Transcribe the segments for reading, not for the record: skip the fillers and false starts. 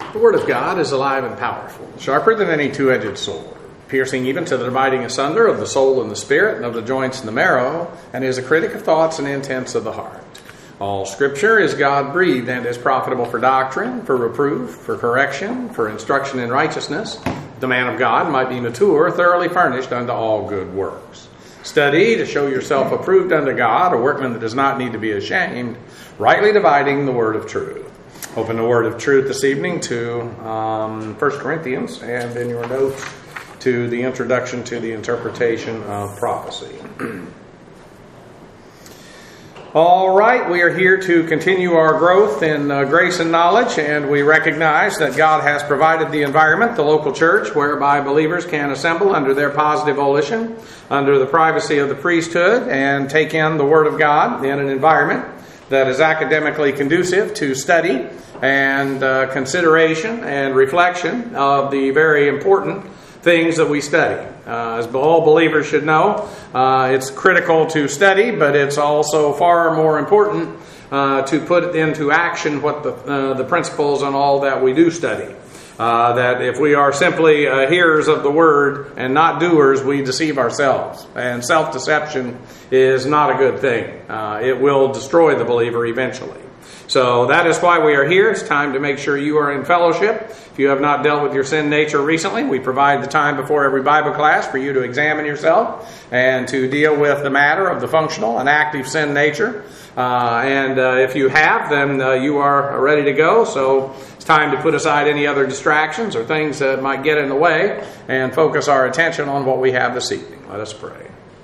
The Word of God is alive and powerful, sharper than any two-edged sword, piercing even to the dividing asunder of the soul and the spirit, and of the joints and the marrow, and is a critic of thoughts and intents of the heart. All Scripture is God-breathed and is profitable for doctrine, for reproof, for correction, for instruction in righteousness, that the man of God might be mature, thoroughly furnished unto all good works. Study to show yourself approved unto God, a workman that does not need to be ashamed, rightly dividing the word of truth. Open the word of truth this evening to 1 Corinthians, and in your notes to the introduction to the interpretation of prophecy. All right, we are here to continue our growth in grace and knowledge, and we recognize that God has provided the environment, the local church, whereby believers can assemble under their positive volition, under the privacy of the priesthood, and take in the Word of God in an environment that is academically conducive to study and consideration and reflection of the very important things that we study. As all believers should know, it's critical to study, but it's also far more important to put into action what the principles and all that we do study. That if we are simply hearers of the word and not doers, we deceive ourselves. And self-deception is not a good thing. It will destroy the believer eventually. So that is why we are here. It's time to make sure you are in fellowship. If you have not dealt with your sin nature recently, we provide the time before every Bible class for you to examine yourself and to deal with the matter of the functional and active sin nature. And if you have, then you are ready to go. So it's time to put aside any other distractions or things that might get in the way and focus our attention on what we have this evening. Let us pray.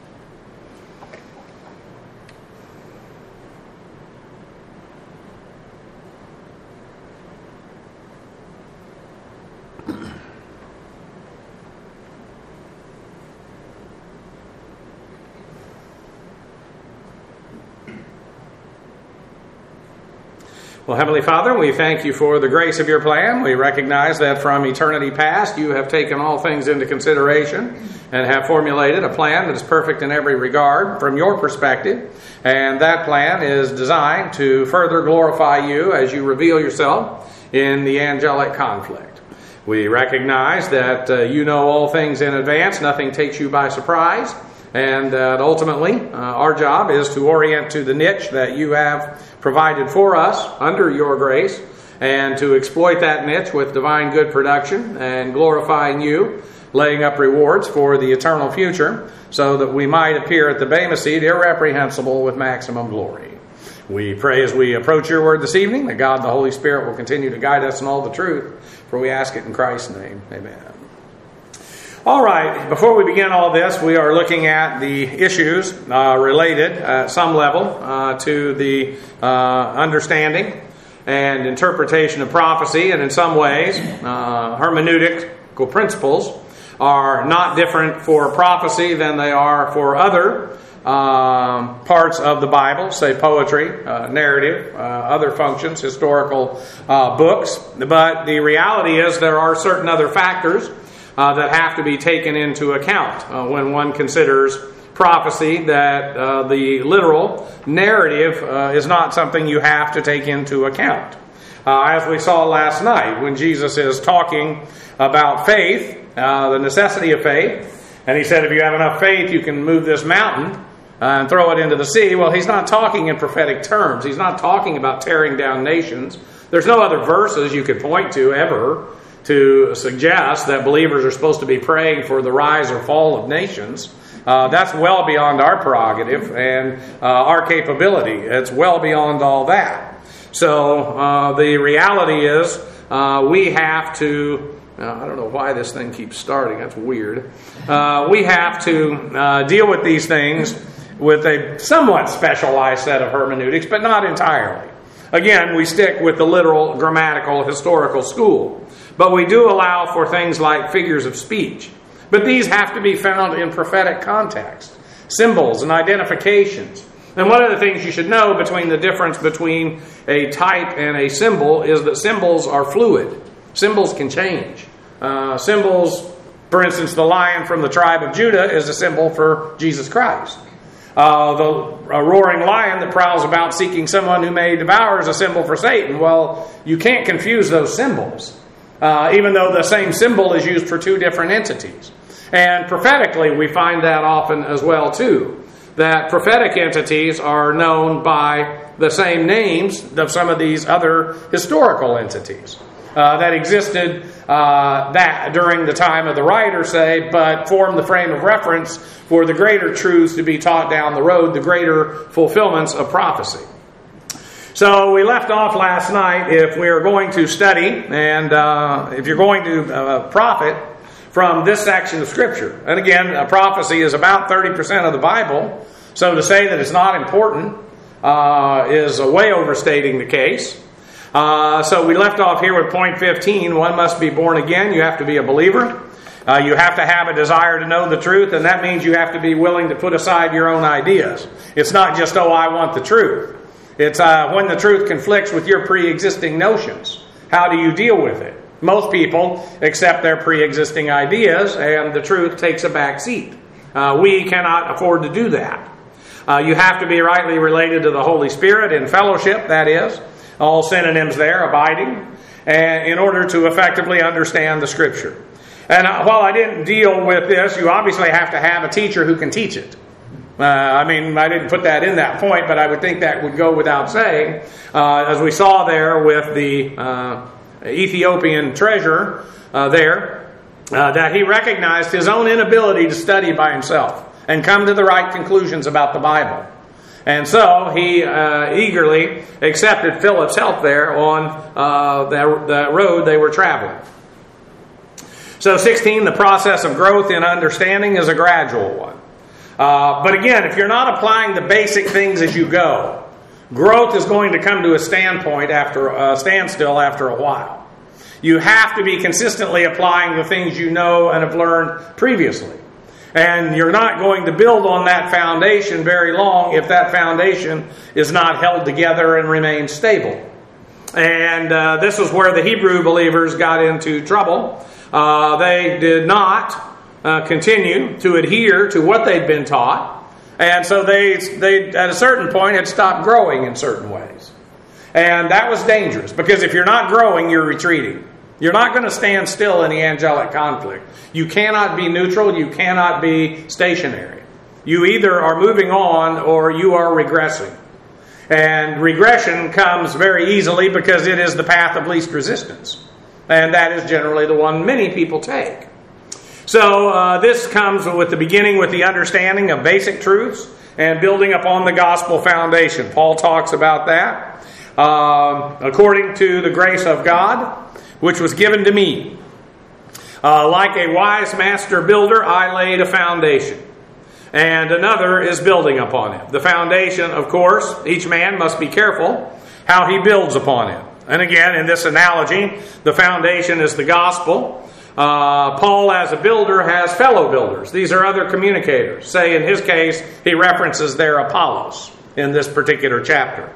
Well, Heavenly Father, we thank you for the grace of your plan. We recognize that from eternity past, you have taken all things into consideration and have formulated a plan that is perfect in every regard from your perspective. And that plan is designed to further glorify you as you reveal yourself in the angelic conflict. We recognize that you know all things in advance. Nothing takes you by surprise. And that ultimately, our job is to orient to the niche that you have provided for us under your grace, and to exploit that niche with divine good production and glorifying you, laying up rewards for the eternal future, so that we might appear at the Bema seat irreprehensible with maximum glory. We pray as we approach your word this evening that God the Holy Spirit will continue to guide us in all the truth, for we ask it in Christ's name. Amen. All right, before we begin all this, we are looking at the issues related at some level to the understanding and interpretation of prophecy. And in some ways, hermeneutical principles are not different for prophecy than they are for other parts of the Bible, say poetry, narrative, other functions, historical books. But the reality is there are certain other factors that have to be taken into account when one considers prophecy, that the literal narrative is not something you have to take into account. As we saw last night, when Jesus is talking about faith, the necessity of faith, and he said if you have enough faith you can move this mountain and throw it into the sea. Well, he's not talking in prophetic terms. He's not talking about tearing down nations. There's no other verses you could point to ever to suggest that believers are supposed to be praying for the rise or fall of nations. That's well beyond our prerogative and our capability. It's well beyond all that. So the reality is we have to, I don't know why this thing keeps starting. That's weird. We have to deal with these things with a somewhat specialized set of hermeneutics, but not entirely. Again, we stick with the literal, grammatical, historical school. But we do allow for things like figures of speech. But these have to be found in prophetic context. Symbols and identifications. And one of the things you should know between the difference between a type and a symbol is that symbols are fluid. Symbols can change. Symbols, for instance, the lion from the tribe of Judah is a symbol for Jesus Christ. The roaring lion that prowls about seeking someone who may devour is a symbol for Satan. Well, you can't confuse those symbols. even though the same symbol is used for two different entities. And prophetically, we find that often as well, too, that prophetic entities are known by the same names of some of these other historical entities that existed that during the time of the writer, say, but form the frame of reference for the greater truths to be taught down the road, the greater fulfillments of prophecy. So we left off last night, if we are going to study and if you're going to profit from this section of Scripture. And again, a prophecy is about 30% of the Bible, so to say that it's not important is way overstating the case. So we left off here with point 15. One must be born again. You have to be a believer. You have to have a desire to know the truth, and that means you have to be willing to put aside your own ideas. It's not just, oh, I want the truth. It's when the truth conflicts with your pre-existing notions. How do you deal with it? Most people accept their pre-existing ideas, and the truth takes a back seat. We cannot afford to do that. You have to be rightly related to the Holy Spirit in fellowship, that is. All synonyms there, abiding, and in order to effectively understand the Scripture. And while I didn't deal with this, you obviously have to have a teacher who can teach it. I didn't put that in that point, but I would think that would go without saying. As we saw there with the Ethiopian treasurer that he recognized his own inability to study by himself and come to the right conclusions about the Bible. And so he eagerly accepted Philip's help there on the road they were traveling. So 16, the process of growth in understanding is a gradual one. But again, if you're not applying the basic things as you go, growth is going to come to a standstill after a while. You have to be consistently applying the things you know and have learned previously. And you're not going to build on that foundation very long if that foundation is not held together and remains stable. And this is where the Hebrew believers got into trouble. They did not continue to adhere to what they'd been taught. And so they at a certain point had stopped growing in certain ways. And that was dangerous, because if you're not growing, you're retreating. You're not going to stand still in the angelic conflict. You cannot be neutral. You cannot be stationary. You either are moving on or you are regressing. And regression comes very easily because it is the path of least resistance. And that is generally the one many people take. So this comes with the beginning with the understanding of basic truths and building upon the gospel foundation. Paul talks about that. According to the grace of God, which was given to me. Like a wise master builder, I laid a foundation, and another is building upon it. The foundation, of course, each man must be careful how he builds upon it. And again, in this analogy, the foundation is the gospel. Paul, as a builder, has fellow builders. These are other communicators. Say, in his case, he references their Apollos in this particular chapter.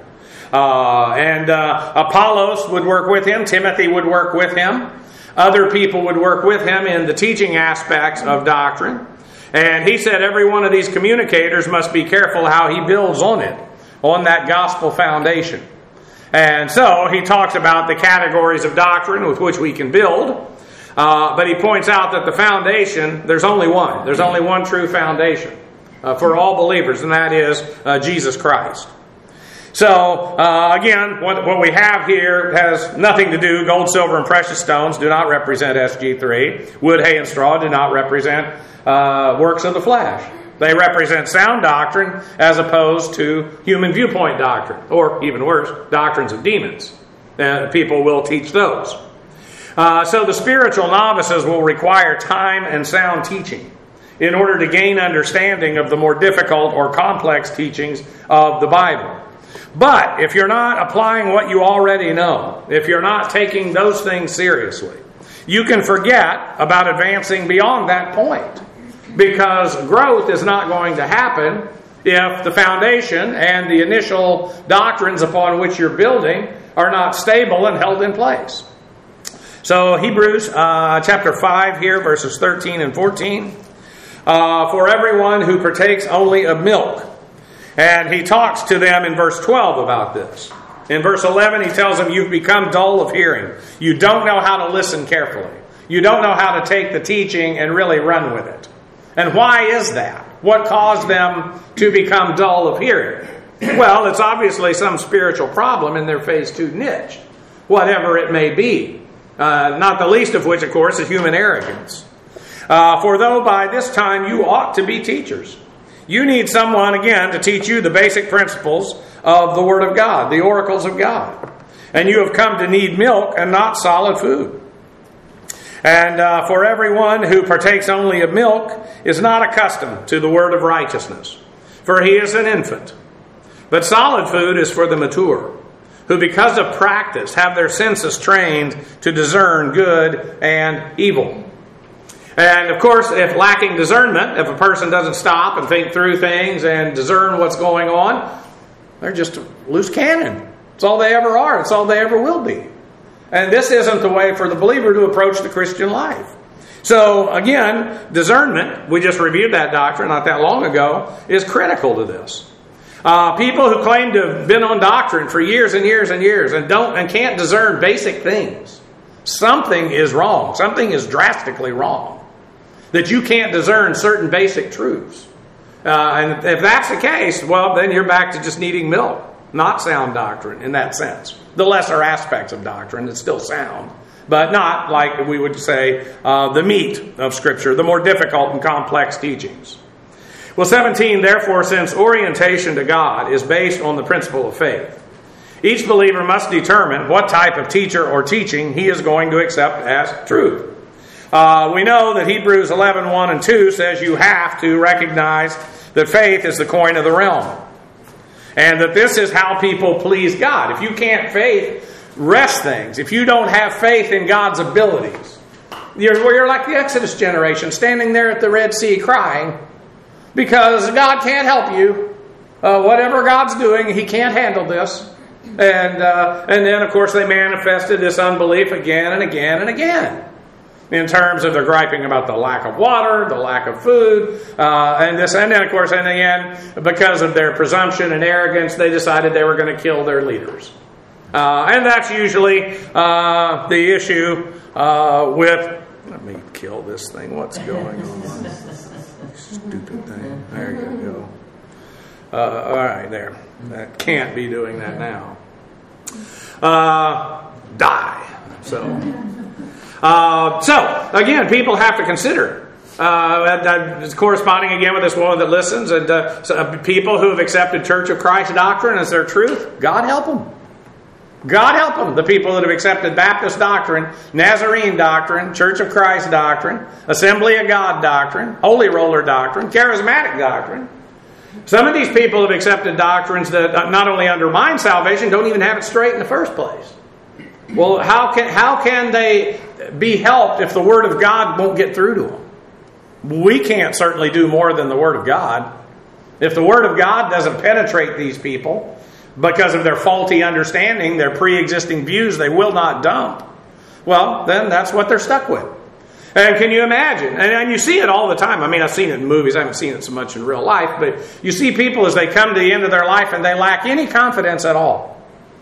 Apollos would work with him. Timothy would work with him. Other people would work with him in the teaching aspects of doctrine. And he said every one of these communicators must be careful how he builds on it, on that gospel foundation. And so he talks about the categories of doctrine with which we can build. But he points out that the foundation, there's only one. There's only one true foundation for all believers, and that is Jesus Christ. So, again, what we have here has nothing to do. Gold, silver, and precious stones do not represent SG3. Wood, hay, and straw do not represent works of the flesh. They represent sound doctrine as opposed to human viewpoint doctrine, or even worse, doctrines of demons. People will teach those. So the spiritual novices will require time and sound teaching in order to gain understanding of the more difficult or complex teachings of the Bible. But if you're not applying what you already know, if you're not taking those things seriously, you can forget about advancing beyond that point. Because growth is not going to happen if the foundation and the initial doctrines upon which you're building are not stable and held in place. So Hebrews chapter 5 here, verses 13 and 14. For everyone who partakes only of milk. And he talks to them in verse 12 about this. In verse 11, he tells them, you've become dull of hearing. You don't know how to listen carefully. You don't know how to take the teaching and really run with it. And why is that? What caused them to become dull of hearing? Well, it's obviously some spiritual problem in their phase 2 niche, whatever it may be. Not the least of which, of course, is human arrogance. For though by this time you ought to be teachers, you need someone, again, to teach you the basic principles of the Word of God, the oracles of God. And you have come to need milk and not solid food. And for everyone who partakes only of milk is not accustomed to the word of righteousness, for he is an infant. But solid food is for the mature, who because of practice have their senses trained to discern good and evil. And of course, if lacking discernment, if a person doesn't stop and think through things and discern what's going on, they're just a loose cannon. It's all they ever are. It's all they ever will be. And this isn't the way for the believer to approach the Christian life. So again, discernment, we just reviewed that doctrine not that long ago, is critical to this. People who claim to have been on doctrine for years and years and years and can't discern basic things. Something is wrong. Something is drastically wrong. That you can't discern certain basic truths. And if that's the case, well, then you're back to just needing milk. Not sound doctrine in that sense. The lesser aspects of doctrine is still sound, but not like we would say the meat of Scripture, the more difficult and complex teachings. Well, 17, therefore, since orientation to God is based on the principle of faith, each believer must determine what type of teacher or teaching he is going to accept as truth. We know that Hebrews 11:1 and 2 says you have to recognize that faith is the coin of the realm. And that this is how people please God. If you can't wrest things, if you don't have faith in God's abilities, you're like the Exodus generation, standing there at the Red Sea crying, because God can't help you. Whatever God's doing, He can't handle this. And then, of course, they manifested this unbelief again and again and again. In terms of their griping about the lack of water, the lack of food, and then, of course, in the end, because of their presumption and arrogance, they decided they were going to kill their leaders. And that's usually the issue with... Let me kill this thing. What's going on? Stupid thing. There you go. All right, there. That can't be doing that now. Die. So, again, people have to consider. It's corresponding again with this woman that listens. And people who have accepted Church of Christ doctrine as their truth, God help them. God help them. The people that have accepted Baptist doctrine, Nazarene doctrine, Church of Christ doctrine, Assembly of God doctrine, Holy Roller doctrine, Charismatic doctrine. Some of these people have accepted doctrines that not only undermine salvation, don't even have it straight in the first place. Well, how can they be helped if the Word of God won't get through to them? We can't certainly do more than the Word of God. If the Word of God doesn't penetrate these people because of their faulty understanding, their pre-existing views they will not dump, well, then that's what they're stuck with. And can you imagine? And you see it all the time. I mean, I've seen it in movies. I haven't seen it so much in real life. But you see people as they come to the end of their life and they lack any confidence at all.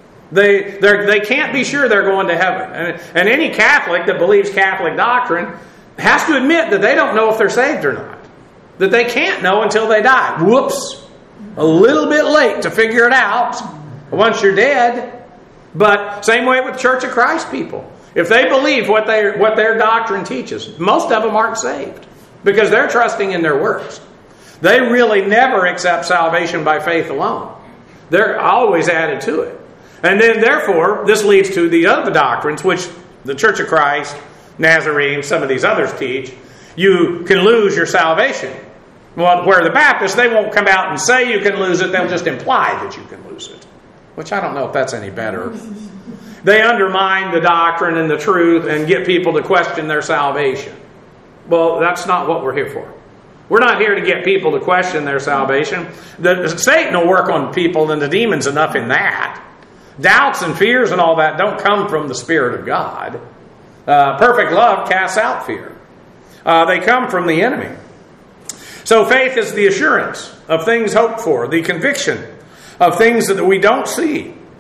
They can't be sure they're going to heaven. And any Catholic that believes Catholic doctrine has to admit that they don't know if they're saved or not. That they can't know until they die. Whoops. A little bit late to figure it out once you're dead. But same way with Church of Christ people. If they believe what their doctrine teaches, most of them aren't saved because they're trusting in their works. They really never accept salvation by faith alone. They're always added to it. And then, therefore, this leads to the other doctrines, which the Church of Christ, Nazarene, some of these others teach. You can lose your salvation. Well, where the Baptists, they won't come out and say you can lose it. They'll just imply that you can lose it. Which I don't know if that's any better. They undermine the doctrine and the truth and get people to question their salvation. Well, that's not what we're here for. We're not here to get people to question their salvation. Satan will work on people and the demons enough in that. Doubts and fears and all that don't come from the Spirit of God. Perfect love casts out fear. They come from the enemy. So faith is the assurance of things hoped for, the conviction of things that we don't see.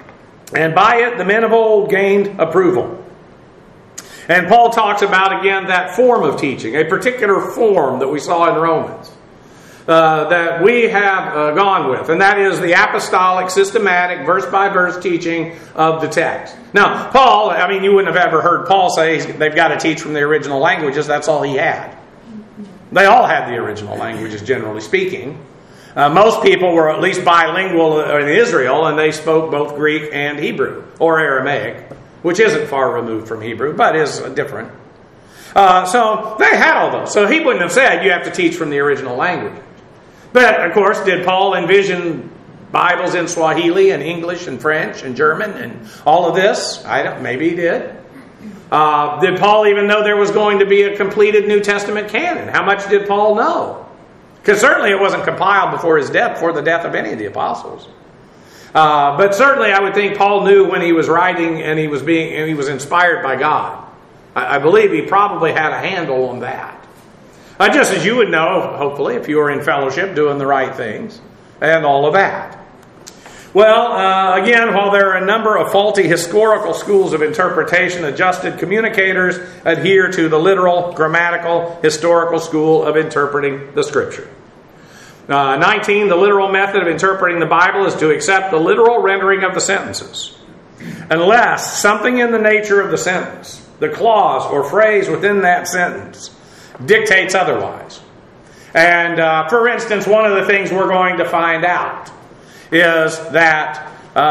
And by it, the men of old gained approval. And Paul talks about, again, that form of teaching, a particular form that we saw in Romans, that we have gone with. And that is the apostolic, systematic, verse-by-verse teaching of the text. Now, Paul, I mean, you wouldn't have ever heard Paul say they've got to teach from the original languages. That's all he had. They all had the original languages, generally speaking. Most people were at least bilingual in Israel, and they spoke both Greek and Hebrew, or Aramaic, which isn't far removed from Hebrew, but is different. So they had all those. So he wouldn't have said you have to teach from the original language. But, of course, did Paul envision Bibles in Swahili and English and French and German and all of this? Maybe he did. Did Paul even know there was going to be a completed New Testament canon? How much did Paul know? Because certainly it wasn't compiled before his death, before the death of any of the apostles. But certainly I would think Paul knew when he was writing and he was inspired by God. I believe he probably had a handle on that. Just as you would know, hopefully, if you were in fellowship doing the right things and all of that. Well, again, while there are a number of faulty historical schools of interpretation, adjusted communicators adhere to the literal, grammatical, historical school of interpreting the Scripture. 19, the literal method of interpreting the Bible is to accept the literal rendering of the sentences, unless something in the nature of the sentence, the clause or phrase within that sentence, dictates otherwise. And for instance, one of the things we're going to find out is that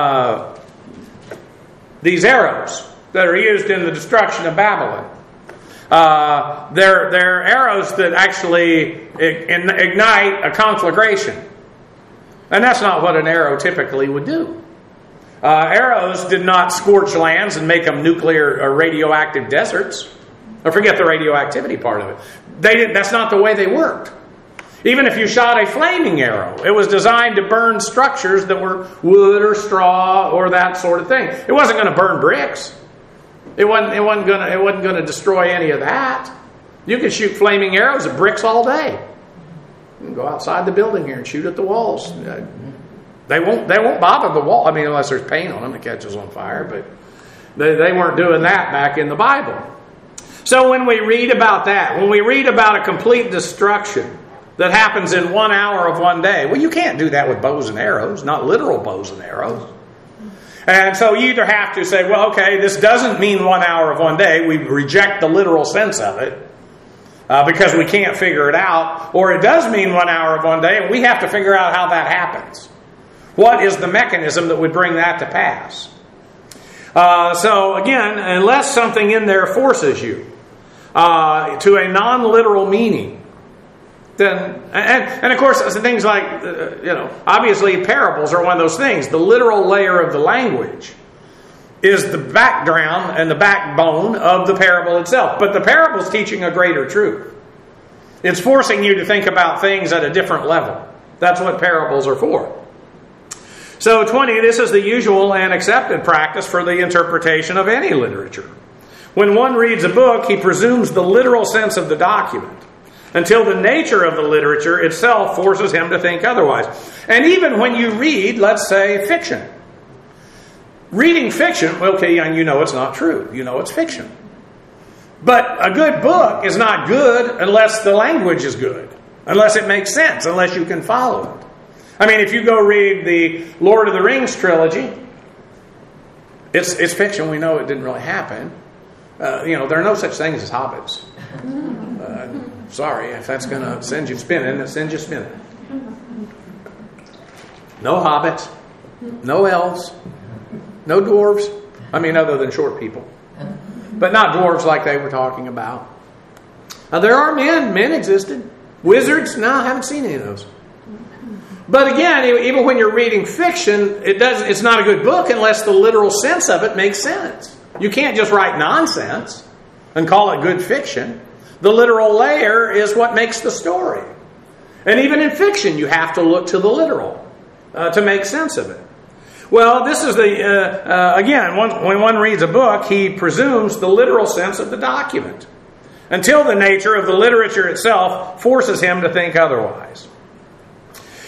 these arrows that are used in the destruction of Babylon, they're arrows that actually ignite a conflagration. And that's not what an arrow typically would do. Arrows did not scorch lands and make them nuclear or radioactive deserts. Or forget the radioactivity part of it. That's not the way they worked. Even if you shot a flaming arrow, it was designed to burn structures that were wood or straw or that sort of thing. It wasn't going to burn bricks. It wasn't going to destroy any of that. You could shoot flaming arrows at bricks all day. You can go outside the building here and shoot at the walls. They won't bother the wall. I mean, unless there's paint on them that catches on fire. But they weren't doing that back in the Bible. So when we read about that, when we read about a complete destruction that happens in 1 hour of one day, well, you can't do that with bows and arrows, not literal bows and arrows. And so you either have to say, well, okay, this doesn't mean 1 hour of one day. We reject the literal sense of it because we can't figure it out. Or it does mean 1 hour of one day, and we have to figure out how that happens. What is the mechanism that would bring that to pass? So again, unless something in there forces you to a non-literal meaning, then, and of course, things like, obviously parables are one of those things. The literal layer of the language is the background and the backbone of the parable itself. But the parable is teaching a greater truth. It's forcing you to think about things at a different level. That's what parables are for. So 20, this is the usual and accepted practice for the interpretation of any literature. When one reads a book, he presumes the literal sense of the document, until the nature of the literature itself forces him to think otherwise. And even when you read, let's say, fiction. Reading fiction, okay, and you know it's not true. You know it's fiction. But a good book is not good unless the language is good, unless it makes sense, unless you can follow it. I mean, if you go read the Lord of the Rings trilogy, it's fiction. We know it didn't really happen. There are no such things as hobbits. Sorry, if that's going to send you spinning, it sends you spinning. No hobbits, no elves, no dwarves. I mean, other than short people. But not dwarves like they were talking about. There are men. Men existed. Wizards? No, I haven't seen any of those. But again, even when you're reading fiction, it's not a good book unless the literal sense of it makes sense. You can't just write nonsense and call it good fiction. The literal layer is what makes the story. And even in fiction, you have to look to the literal to make sense of it. Well, this is again, when one reads a book, he presumes the literal sense of the document, until the nature of the literature itself forces him to think otherwise.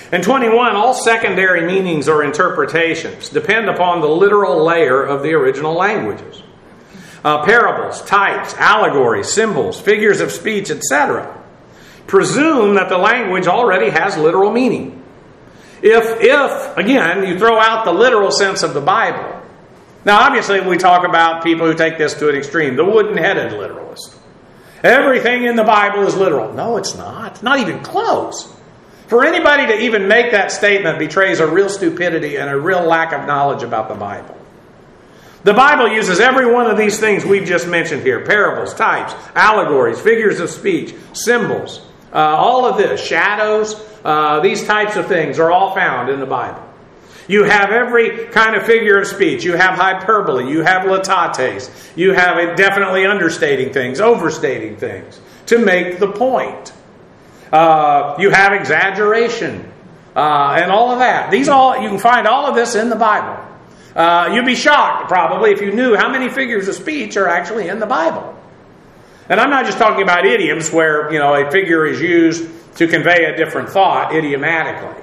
And 21, all secondary meanings or interpretations depend upon the literal layer of the original languages. Parables, types, allegories, symbols, figures of speech, etc. presume that the language already has literal meaning. If, again, you throw out the literal sense of the Bible. Now, obviously, we talk about people who take this to an extreme, the wooden-headed literalist. Everything in the Bible is literal. No, it's not. Not even close. For anybody to even make that statement betrays a real stupidity and a real lack of knowledge about the Bible. The Bible uses every one of these things we've just mentioned here. Parables, types, allegories, figures of speech, symbols. All of this, shadows, these types of things are all found in the Bible. You have every kind of figure of speech. You have hyperbole. You have latates. You have it definitely understating things, overstating things to make the point. You have exaggeration and all of that. You can find all of this in the Bible. You'd be shocked probably if you knew how many figures of speech are actually in the Bible. And I'm not just talking about idioms where a figure is used to convey a different thought idiomatically.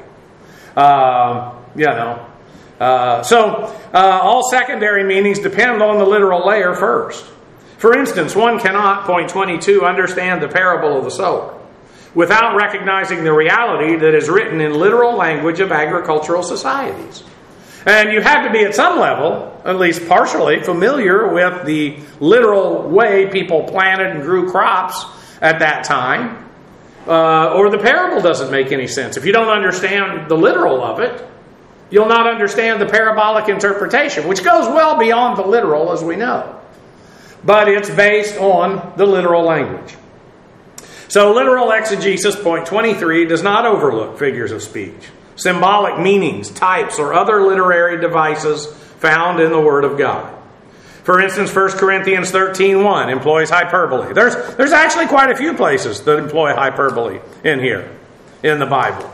So all secondary meanings depend on the literal layer first. For instance, one cannot, point 22, understand the parable of the sower without recognizing the reality that is written in literal language of agricultural societies. And you have to be at some level, at least partially, familiar with the literal way people planted and grew crops at that time, or the parable doesn't make any sense. If you don't understand the literal of it, you'll not understand the parabolic interpretation, which goes well beyond the literal, as we know. But it's based on the literal language. So literal exegesis, point 23, does not overlook figures of speech, symbolic meanings, types, or other literary devices found in the Word of God. For instance, 1 Corinthians 13:1 employs hyperbole. There's actually quite a few places that employ hyperbole in here, in the Bible.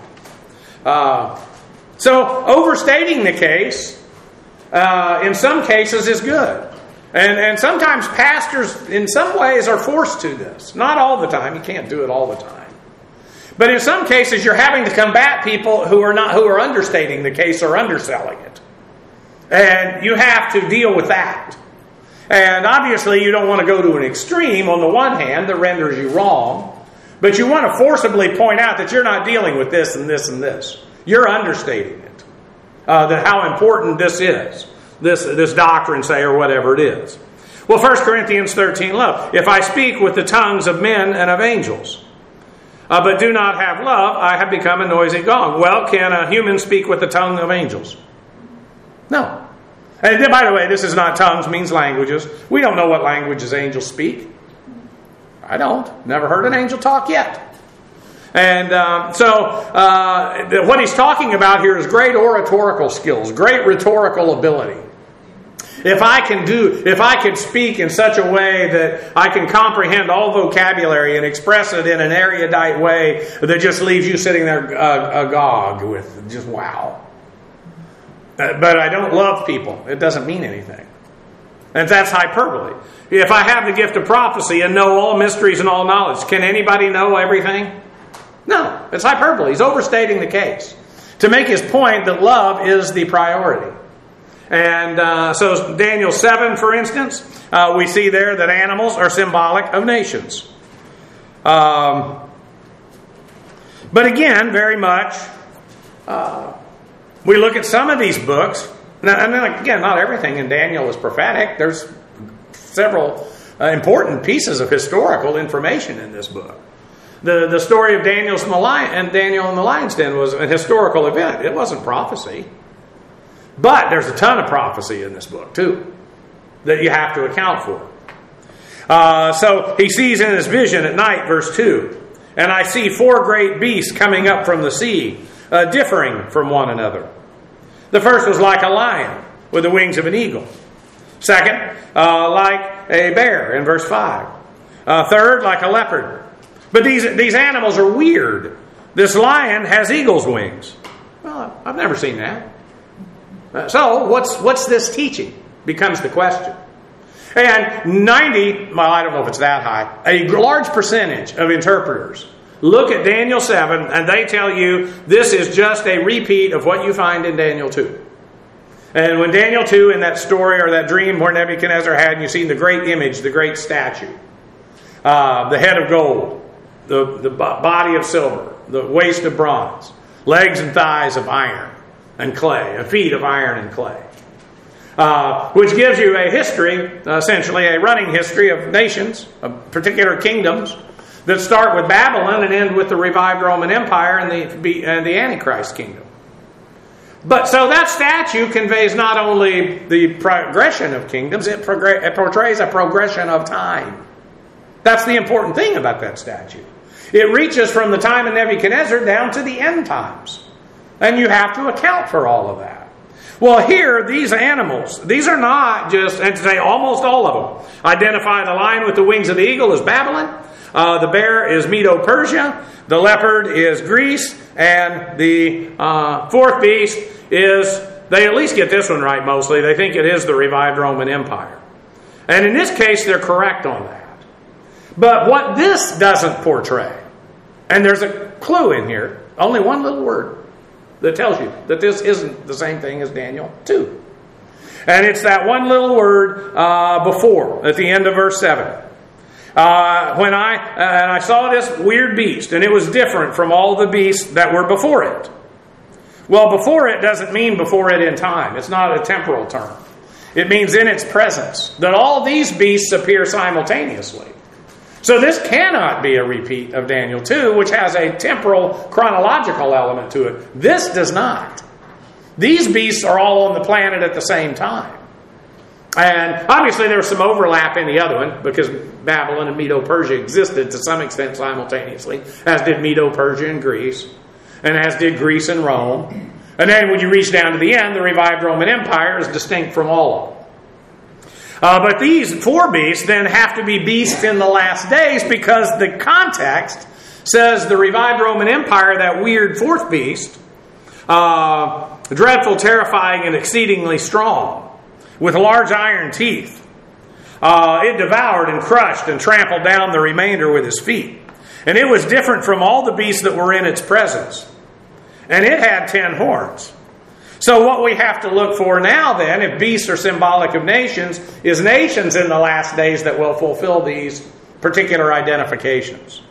So overstating the case, in some cases, is good. And sometimes pastors, in some ways, are forced to this. Not all the time. You can't do it all the time. But in some cases, you're having to combat people who are understating the case or underselling it. And you have to deal with that. And obviously, you don't want to go to an extreme on the one hand that renders you wrong. But you want to forcibly point out that you're not dealing with this and this and this. You're understating it. That how important this is. This doctrine, say, or whatever it is. Well, 1 Corinthians 13, love. If I speak with the tongues of men and of angels, but do not have love, I have become a noisy gong. Well, can a human speak with the tongue of angels? No. And by the way, this is not tongues, means languages. We don't know what languages angels speak. I don't. Never heard an angel talk yet. And what he's talking about here is great oratorical skills, great rhetorical ability. If I can speak in such a way that I can comprehend all vocabulary and express it in an erudite way that just leaves you sitting there agog with just wow. But I don't love people. It doesn't mean anything. And that's hyperbole. If I have the gift of prophecy and know all mysteries and all knowledge, can anybody know everything? No, it's hyperbole. He's overstating the case to make his point that love is the priority. And so Daniel 7, for instance, we see there that animals are symbolic of nations. But again, very much, we look at some of these books. Now, and then again, not everything in Daniel is prophetic. There's several important pieces of historical information in this book. The story of Daniel in the lion's den was a historical event. It wasn't prophecy. But there's a ton of prophecy in this book, too, that you have to account for. So he sees in his vision at night, verse 2, and I see 4 great beasts coming up from the sea, differing from one another. The first was like a lion with the wings of an eagle. Second, like a bear in verse 5. Third, like a leopard. But these animals are weird. This lion has eagle's wings. Well, I've never seen that. So, what's this teaching? Becomes the question. And I don't know if it's that high, a large percentage of interpreters look at Daniel 7, and they tell you this is just a repeat of what you find in Daniel 2. And when Daniel 2, in that story or that dream where Nebuchadnezzar had, and you've seen the great image, the great statue, the head of gold, the body of silver, the waist of bronze, legs and thighs of iron and clay, and feet of iron and clay. Which gives you a history, essentially a running history of nations, of particular kingdoms, that start with Babylon and end with the revived Roman Empire and the Antichrist kingdom. But so that statue conveys not only the progression of kingdoms, it portrays a progression of time. That's the important thing about that statue. It reaches from the time of Nebuchadnezzar down to the end times. And you have to account for all of that. Well, here, these animals, these are not just, and today almost all of them, identify the lion with the wings of the eagle as Babylon, the bear is Medo-Persia, the leopard is Greece, and the fourth beast is, they at least get this one right mostly, they think it is the revived Roman Empire. And in this case, they're correct on that. But what this doesn't portray, and there's a clue in here, only one little word, that tells you that this isn't the same thing as Daniel 2. And it's that one little word before, at the end of verse 7. When I saw this weird beast, and it was different from all the beasts that were before it. Well, before it doesn't mean before it in time. It's not a temporal term. It means in its presence. That all these beasts appear simultaneously. So this cannot be a repeat of Daniel 2, which has a temporal, chronological element to it. This does not. These beasts are all on the planet at the same time. And obviously there was some overlap in the other one, because Babylon and Medo-Persia existed to some extent simultaneously, as did Medo-Persia and Greece, and as did Greece and Rome. And then when you reach down to the end, the revived Roman Empire is distinct from all of them. But these four beasts then have to be beasts in the last days, because the context says the revived Roman Empire, that weird fourth beast, dreadful, terrifying, and exceedingly strong, with large iron teeth. It devoured and crushed and trampled down the remainder with his feet. And it was different from all the beasts that were in its presence. And it had 10 horns. So what we have to look for now then, if beasts are symbolic of nations, is nations in the last days that will fulfill these particular identifications.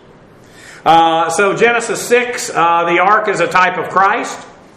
So Genesis 6, the ark is a type of Christ.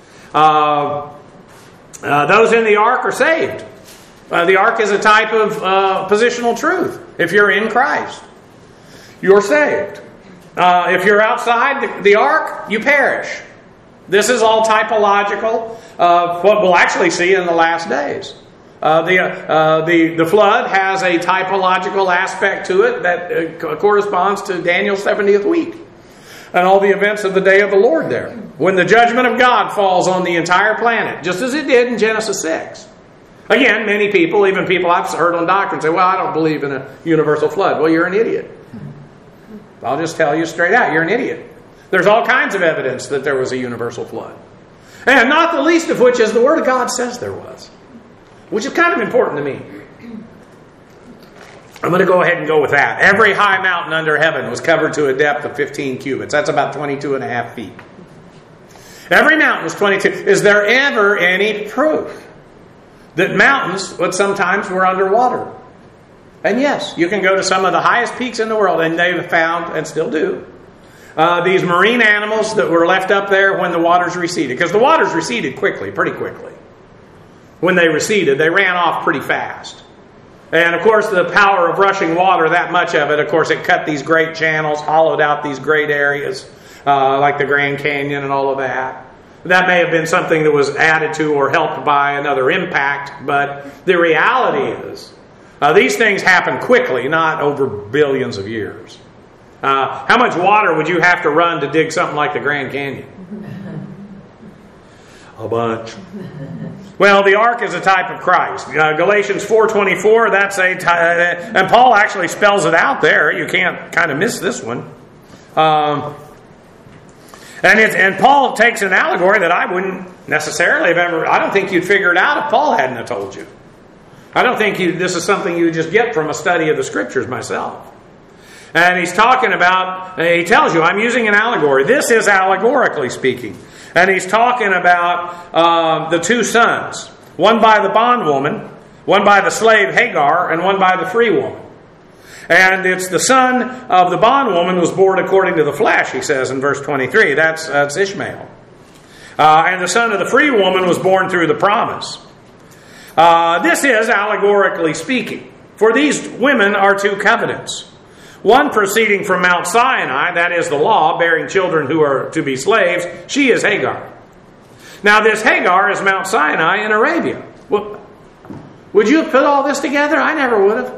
Those in the ark are saved. The ark is a type of positional truth. If you're in Christ, you're saved. If you're outside the ark, you perish. This is all typological of what we'll actually see in the last days. The flood has a typological aspect to it that corresponds to Daniel's 70th week and all the events of the day of the Lord there, when the judgment of God falls on the entire planet, just as it did in Genesis 6. Again, many people, even people I've heard on doctrine, say, well, I don't believe in a universal flood. Well, you're an idiot. I'll just tell you straight out, you're an idiot. There's all kinds of evidence that there was a universal flood. And not the least of which is the Word of God says there was. Which is kind of important to me. I'm going to go ahead and go with that. Every high mountain under heaven was covered to a depth of 15 cubits. That's about 22 and a half feet. Every mountain was 22. Is there ever any proof that mountains sometimes were underwater? And yes, you can go to some of the highest peaks in the world, and they've found, and still do, these marine animals that were left up there when the waters receded. Because the waters receded quickly, pretty quickly. When they receded, they ran off pretty fast. And of course, the power of rushing water, that much of it, of course, it cut these great channels, hollowed out these great areas, like the Grand Canyon and all of that. That may have been something that was added to or helped by another impact, but the reality is, these things happen quickly, not over billions of years. How much water would you have to run to dig something like the Grand Canyon? A bunch. Well, the ark is a type of Christ. Galatians 4:24, that's and Paul actually spells it out there. You can't kind of miss this one. And Paul takes an allegory that I wouldn't necessarily have ever, I don't think you'd figure it out if Paul hadn't have told you. I don't think this is something you just get from a study of the Scriptures myself. And he's talking about, he tells you, I'm using an allegory. This is allegorically speaking. And he's talking about the two sons. One by the bondwoman, one by the slave Hagar, and one by the free woman. And it's the son of the bondwoman was born according to the flesh, he says in verse 23. That's Ishmael. And the son of the free woman was born through the promise. This is allegorically speaking. For these women are two covenants. One proceeding from Mount Sinai, that is the law, bearing children who are to be slaves. She is Hagar. Now this Hagar is Mount Sinai in Arabia. Well, would you have put all this together? I never would have.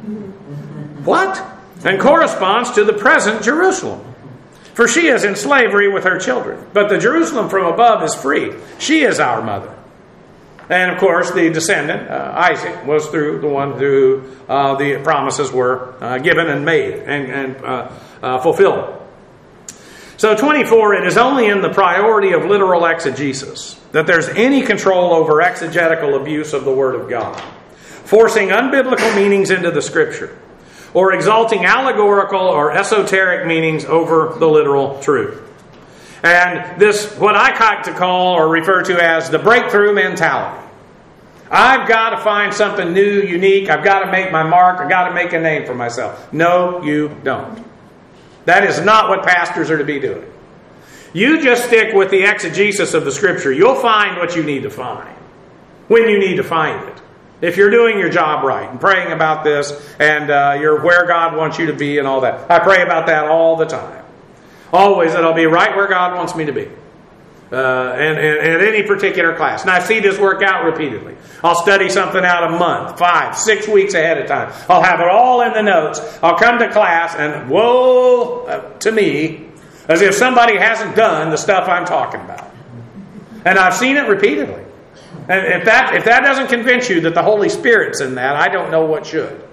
What? And corresponds to the present Jerusalem. For she is in slavery with her children. But the Jerusalem from above is free. She is our mother. And of course, the descendant, Isaac, was through the one who the promises were given and made and fulfilled. So 24, it is only in the priority of literal exegesis that there's any control over exegetical abuse of the Word of God, forcing unbiblical meanings into the Scripture, or exalting allegorical or esoteric meanings over the literal truth. And this, what I like to call or refer to as the breakthrough mentality. I've got to find something new, unique. I've got to make my mark. I've got to make a name for myself. No, you don't. That is not what pastors are to be doing. You just stick with the exegesis of the Scripture. You'll find what you need to find when you need to find it. If you're doing your job right and praying about this and you're where God wants you to be and all that. I pray about that all the time. Always that I'll be right where God wants me to be. And at any particular class. And I see this work out repeatedly. I'll study something out a month, 5, 6 weeks ahead of time. I'll have it all in the notes. I'll come to class and woe to me as if somebody hasn't done the stuff I'm talking about. And I've seen it repeatedly. And if that doesn't convince you that the Holy Spirit's in that, I don't know what should.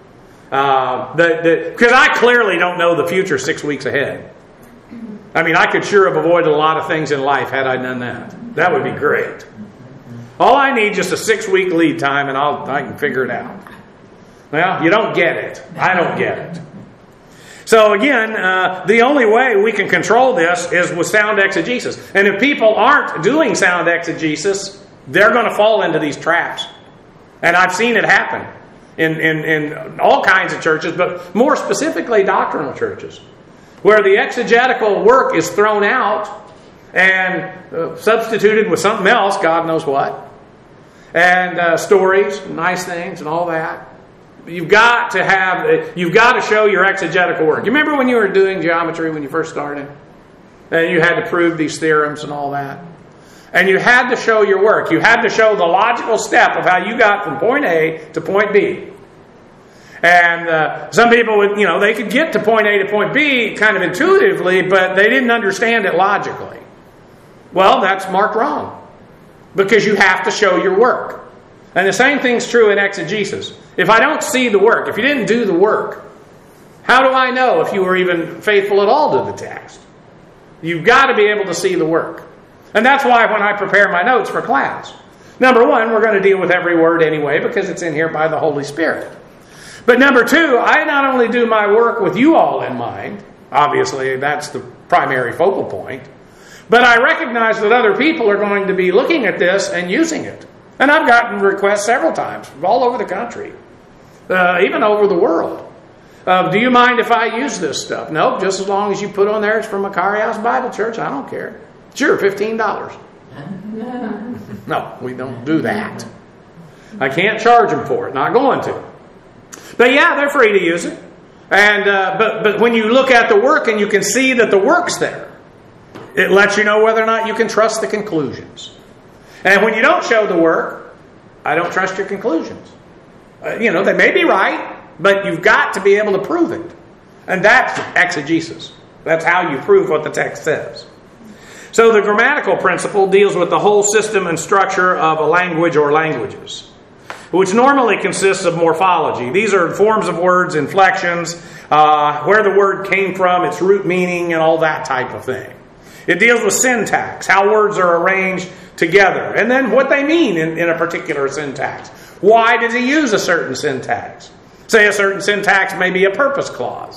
Because I clearly don't know the future 6 weeks ahead. I mean, I could sure have avoided a lot of things in life had I done that. That would be great. All I need is just a 6-week lead time and I can figure it out. Well, you don't get it. I don't get it. So again, the only way we can control this is with sound exegesis. And if people aren't doing sound exegesis, they're going to fall into these traps. And I've seen it happen in all kinds of churches, but more specifically doctrinal churches, where the exegetical work is thrown out and substituted with something else, God knows what, and stories, nice things, and all that. You've got to show your exegetical work. You remember when you were doing geometry when you first started, and you had to prove these theorems and all that, and you had to show your work. You had to show the logical step of how you got from point A to point B. And some people would, they could get to point A to point B kind of intuitively, but they didn't understand it logically. Well, that's marked wrong. Because you have to show your work. And the same thing's true in exegesis. If I don't see the work, if you didn't do the work, how do I know if you were even faithful at all to the text? You've got to be able to see the work. And that's why when I prepare my notes for class, number one, we're going to deal with every word anyway because it's in here by the Holy Spirit. But number two, I not only do my work with you all in mind, obviously that's the primary focal point, but I recognize that other people are going to be looking at this and using it. And I've gotten requests several times from all over the country, even over the world. Do you mind if I use this stuff? Nope, just as long as you put on there it's from Macari House Bible Church, I don't care. Sure, $15. No, we don't do that. I can't charge them for it, not going to. But yeah, they're free to use it. And but when you look at the work and you can see that the work's there, it lets you know whether or not you can trust the conclusions. And when you don't show the work, I don't trust your conclusions. They may be right, but you've got to be able to prove it. And that's exegesis. That's how you prove what the text says. So the grammatical principle deals with the whole system and structure of a language or languages, which normally consists of morphology. These are forms of words, inflections, where the word came from, its root meaning, and all that type of thing. It deals with syntax, how words are arranged together, and then what they mean in a particular syntax. Why does he use a certain syntax? Say a certain syntax may be a purpose clause.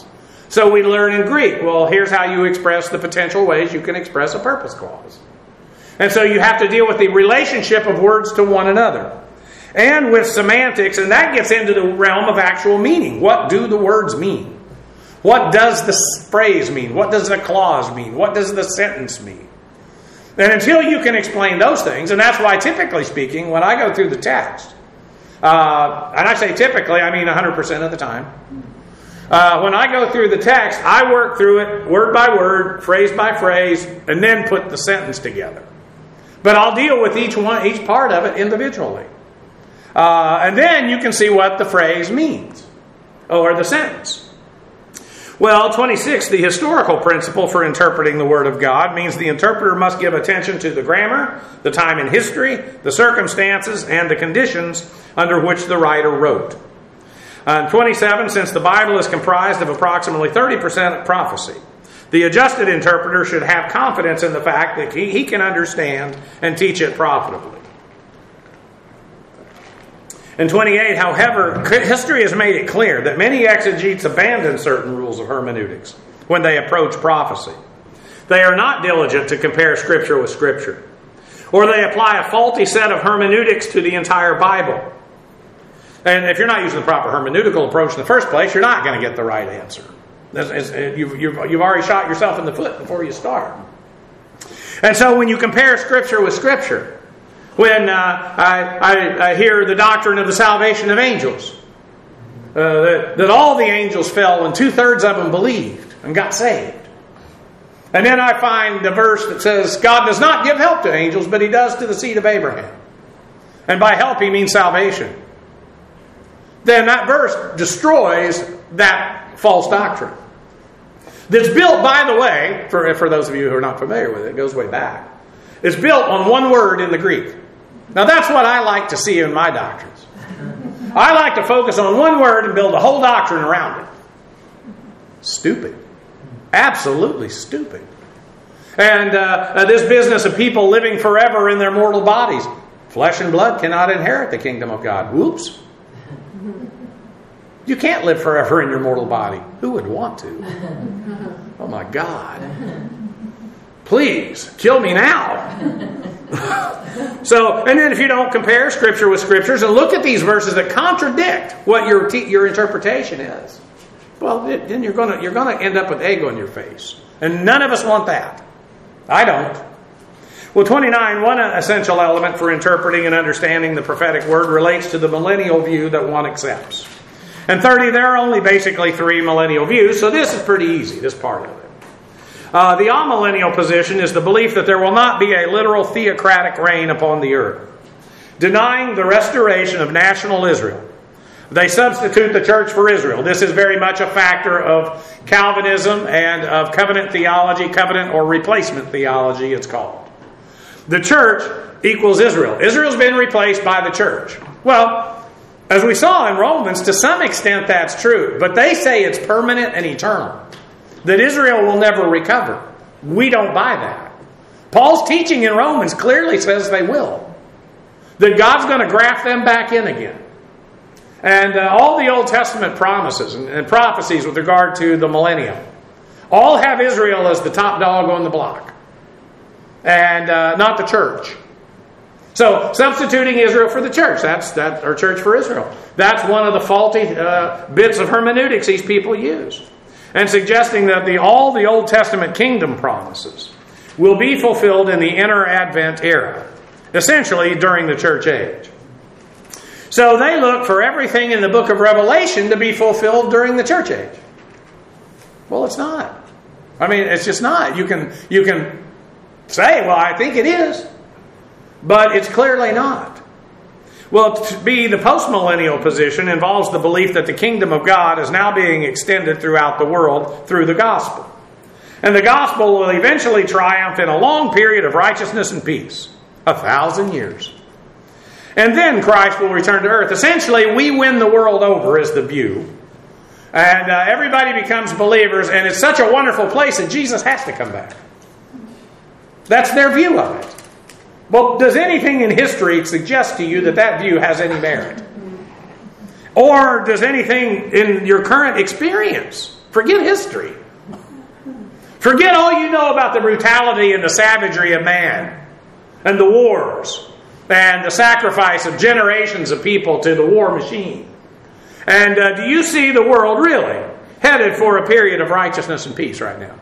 So we learn in Greek, well, here's how you express the potential ways you can express a purpose clause. And so you have to deal with the relationship of words to one another. And with semantics, and that gets into the realm of actual meaning. What do the words mean? What does the phrase mean? What does the clause mean? What does the sentence mean? And until you can explain those things, and that's why typically speaking, when I go through the text, and I say typically, I mean 100% of the time, when I go through the text, I work through it word by word, phrase by phrase, and then put the sentence together. But I'll deal with each part of it individually. And then you can see what the phrase means, or the sentence. Well, 26, the historical principle for interpreting the Word of God means the interpreter must give attention to the grammar, the time in history, the circumstances, and the conditions under which the writer wrote. 27, since the Bible is comprised of approximately 30% prophecy, the adjusted interpreter should have confidence in the fact that he can understand and teach it profitably. In 28, however, history has made it clear that many exegetes abandon certain rules of hermeneutics when they approach prophecy. They are not diligent to compare Scripture with Scripture, or they apply a faulty set of hermeneutics to the entire Bible. And if you're not using the proper hermeneutical approach in the first place, you're not going to get the right answer. You've already shot yourself in the foot before you start. And so when you compare Scripture with Scripture, when I hear the doctrine of the salvation of angels, that all the angels fell and 2/3 of them believed and got saved. And then I find the verse that says God does not give help to angels, but He does to the seed of Abraham. And by help He means salvation. Then that verse destroys that false doctrine. That's built, by the way, for those of you who are not familiar with it, it goes way back. It's built on one word in the Greek. Now that's what I like to see in my doctrines. I like to focus on one word and build a whole doctrine around it. Stupid. Absolutely stupid. And this business of people living forever in their mortal bodies. Flesh and blood cannot inherit the kingdom of God. Whoops. You can't live forever in your mortal body. Who would want to? Oh my God. Please, kill me now. So, and then if you don't compare Scripture with Scriptures and look at these verses that contradict what your interpretation is, well, then you're going to end up with egg on your face. And none of us want that. I don't. Well, 29, one essential element for interpreting and understanding the prophetic word relates to the millennial view that one accepts. And 30, there are only basically 3 millennial views, so this is pretty easy, this part of it. The amillennial position is the belief that there will not be a literal theocratic reign upon the earth, denying the restoration of national Israel. They substitute the church for Israel. This is very much a factor of Calvinism and of covenant theology, covenant or replacement theology it's called. The church equals Israel. Israel's been replaced by the church. Well, as we saw in Romans, to some extent that's true, but they say it's permanent and eternal. That Israel will never recover. We don't buy that. Paul's teaching in Romans clearly says they will. That God's going to graft them back in again. And all the Old Testament promises and prophecies with regard to the millennium all have Israel as the top dog on the block. And not the church. So, substituting Israel for the church. That's our church for Israel. That's one of the faulty bits of hermeneutics these people use. And suggesting that all the Old Testament kingdom promises will be fulfilled in the inner Advent era. Essentially, during the church age. So, they look for everything in the book of Revelation to be fulfilled during the church age. Well, it's not. I mean, it's just not. You can say, well, I think it is. But it's clearly not. Well, to be the postmillennial position involves the belief that the kingdom of God is now being extended throughout the world through the gospel. And the gospel will eventually triumph in a long period of righteousness and peace. 1,000 years. And then Christ will return to earth. Essentially, we win the world over is the view. And everybody becomes believers. And it's such a wonderful place that Jesus has to come back. That's their view of it. Well, does anything in history suggest to you that view has any merit? Or does anything in your current experience Forget history. Forget all you know about the brutality and the savagery of man and the wars and the sacrifice of generations of people to the war machine. And do you see the world really headed for a period of righteousness and peace right now?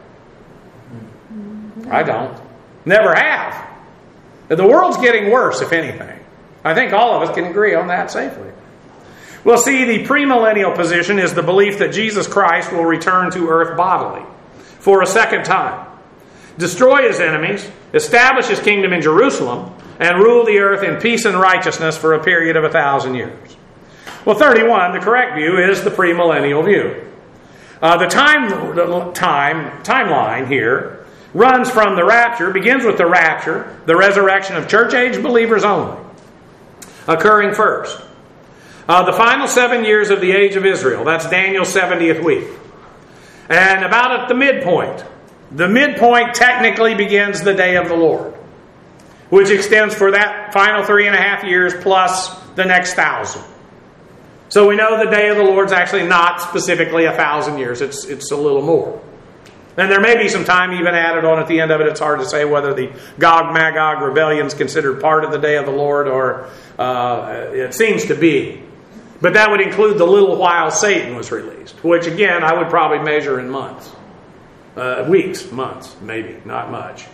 I don't. Never have. The world's getting worse, if anything. I think all of us can agree on that safely. Well, see, the premillennial position is the belief that Jesus Christ will return to earth bodily for a second time, destroy his enemies, establish his kingdom in Jerusalem, and rule the earth in peace and righteousness for a period of 1,000 years. Well, 31, the correct view is the premillennial view. The timeline here runs from the rapture, begins with the rapture, the resurrection of church-age believers only, occurring first. The final 7 years of the age of Israel, that's Daniel's 70th week. And about at the midpoint technically begins the day of the Lord, which extends for that final 3.5 years plus the next 1,000. So we know the day of the Lord's actually not specifically 1,000 years. It's a little more. And there may be some time even added on at the end of it. It's hard to say whether the Gog-Magog rebellion is considered part of the day of the Lord, or it seems to be. But that would include the little while Satan was released, which again I would probably measure in months. Weeks, months, maybe, not much.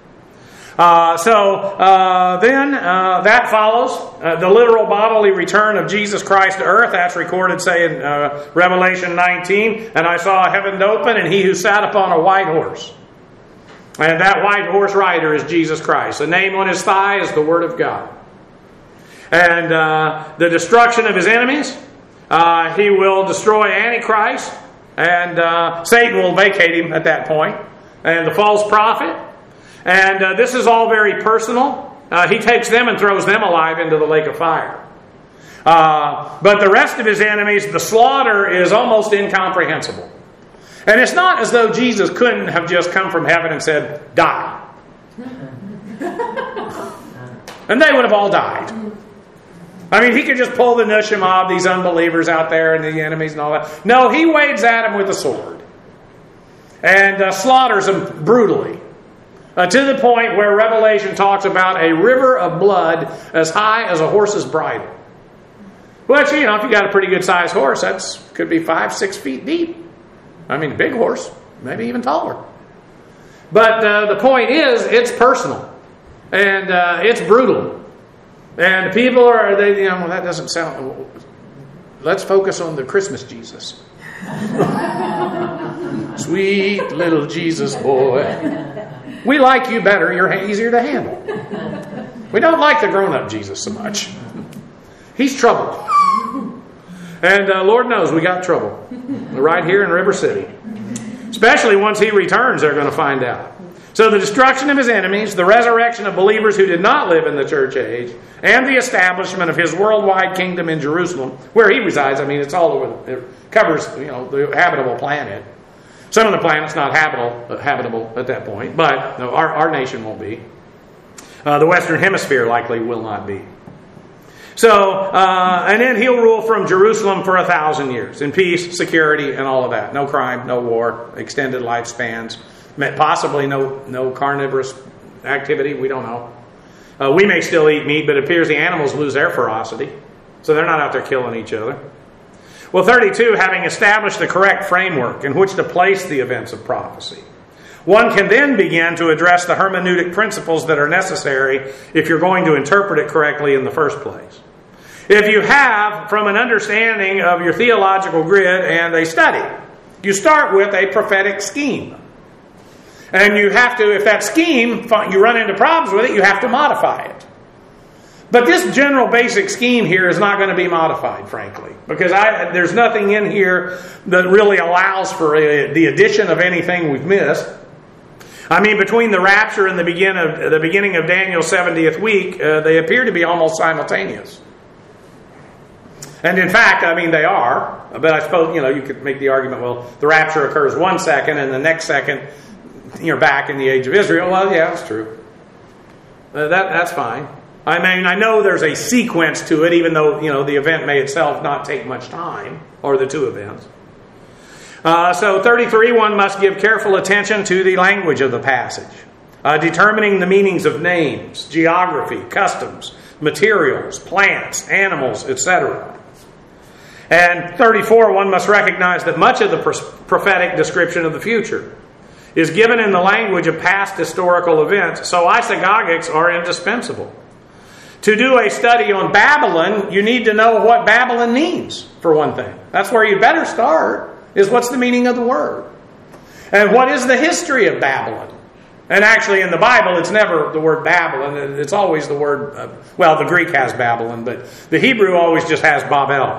Then that follows the literal bodily return of Jesus Christ to earth. That's recorded, say, in Revelation 19. And I saw heaven open, and he who sat upon a white horse. And that white horse rider is Jesus Christ. The name on his thigh is the Word of God. And the destruction of his enemies. He will destroy Antichrist. And Satan will vacate him at that point. And the false prophet. And this is all very personal. He takes them and throws them alive into the lake of fire. But the rest of his enemies, the slaughter is almost incomprehensible. And it's not as though Jesus couldn't have just come from heaven and said, die. And they would have all died. I mean, he could just pull the Nushim of these unbelievers out there and the enemies and all that. No, he wades at them with a sword. And slaughters them brutally. To the point where Revelation talks about a river of blood as high as a horse's bridle. Which, if you got a pretty good sized horse, that could be 5-6 feet deep. I mean, a big horse, maybe even taller. But the point is, it's personal. And it's brutal. And people that doesn't sound... Let's focus on the Christmas Jesus. Sweet little Jesus boy. We like you better. You're easier to handle. We don't like the grown-up Jesus so much. He's trouble. And Lord knows we got trouble. Right here in River City. Especially once he returns, they're going to find out. So the destruction of his enemies, the resurrection of believers who did not live in the church age, and the establishment of his worldwide kingdom in Jerusalem, where he resides. I mean, it's all over. It covers, the habitable planet. Some of the planet's not habitable at that point, but no, our nation won't be. The Western Hemisphere likely will not be. So, and then he'll rule from Jerusalem for 1,000 years in peace, security, and all of that. No crime, no war, extended lifespans, possibly no carnivorous activity. We don't know. We may still eat meat, but it appears the animals lose their ferocity, so they're not out there killing each other. Well, 32, having established the correct framework in which to place the events of prophecy, one can then begin to address the hermeneutic principles that are necessary if you're going to interpret it correctly in the first place. If you have, from an understanding of your theological grid and a study, you start with a prophetic scheme. And you have to, if that scheme, you run into problems with it, you have to modify it. But this general basic scheme here is not going to be modified, frankly, because there's nothing in here that really allows for the addition of anything we've missed. I mean, between the rapture and the beginning of Daniel's 70th week, they appear to be almost simultaneous. And in fact, they are. But I suppose, you could make the argument, well, the rapture occurs 1 second and the next second you're back in the age of Israel. Well, yeah, that's true. That's fine. I know there's a sequence to it, even though, the event may itself not take much time, or the two events. So 33, one must give careful attention to the language of the passage, determining the meanings of names, geography, customs, materials, plants, animals, etc. And 34, one must recognize that much of the prophetic description of the future is given in the language of past historical events, so isagogics are indispensable. To do a study on Babylon, you need to know what Babylon means, for one thing. That's where you better start, is what's the meaning of the word. And what is the history of Babylon? And actually in the Bible, it's never the word Babylon. It's always the word, the Greek has Babylon, but the Hebrew always just has Babel.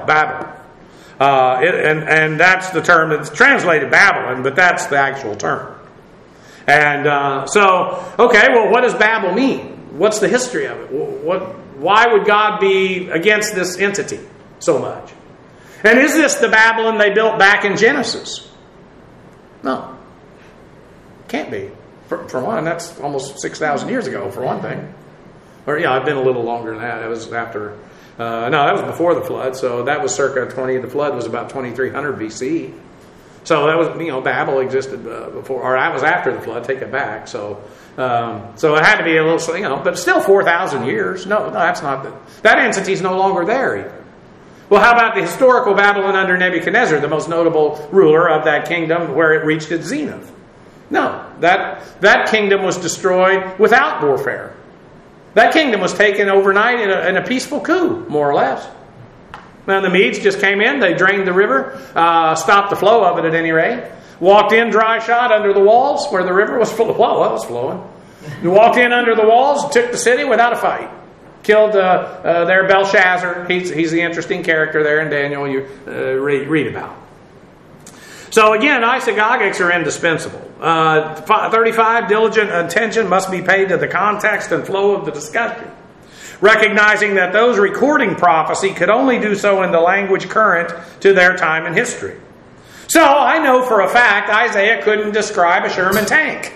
And that's the term. It's translated Babylon, but that's the actual term. And what does Babel mean? What's the history of it? Why would God be against this entity so much? And is this the Babylon they built back in Genesis? No. Can't be. For one, that's almost 6,000 years ago, for one thing. I've been a little longer than that. It was after... that was before the flood, so that was circa 20... The flood was about 2300 BC. So that was, Babel existed before... Or that was after the flood, take it back. So it had to be a little... but still 4,000 years. No, that's not... That entity's no longer there even. Well, how about the historical Babylon under Nebuchadnezzar, the most notable ruler of that kingdom where it reached its zenith? No, that kingdom was destroyed without warfare. That kingdom was taken overnight in a peaceful coup, more or less. Now the Medes just came in, they drained the river, stopped the flow of it at any rate, walked in dry shod under the walls where the river was full of was flowing. They walked in under the walls, took the city without a fight. Killed their Belshazzar. He's the interesting character there in Daniel you read about. So again, isagogics are indispensable. 35, diligent attention must be paid to the context and flow of the discussion, recognizing that those recording prophecy could only do so in the language current to their time and history. So I know for a fact Isaiah couldn't describe a Sherman tank.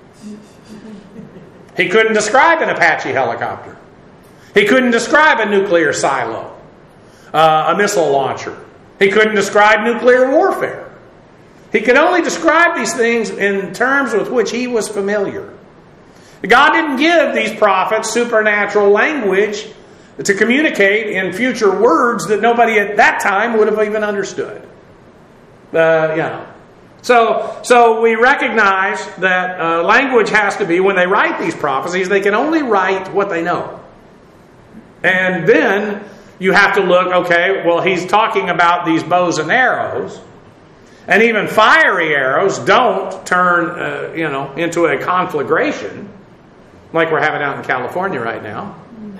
He couldn't describe an Apache helicopter. He couldn't describe a nuclear silo, a missile launcher. He couldn't describe nuclear warfare. He could only describe these things in terms with which he was familiar. God didn't give these prophets supernatural language to communicate in future words that nobody at that time would have even understood. So we recognize that language has to be, when they write these prophecies, they can only write what they know. And then you have to look, he's talking about these bows and arrows. And even fiery arrows don't turn, into a conflagration like we're having out in California right now.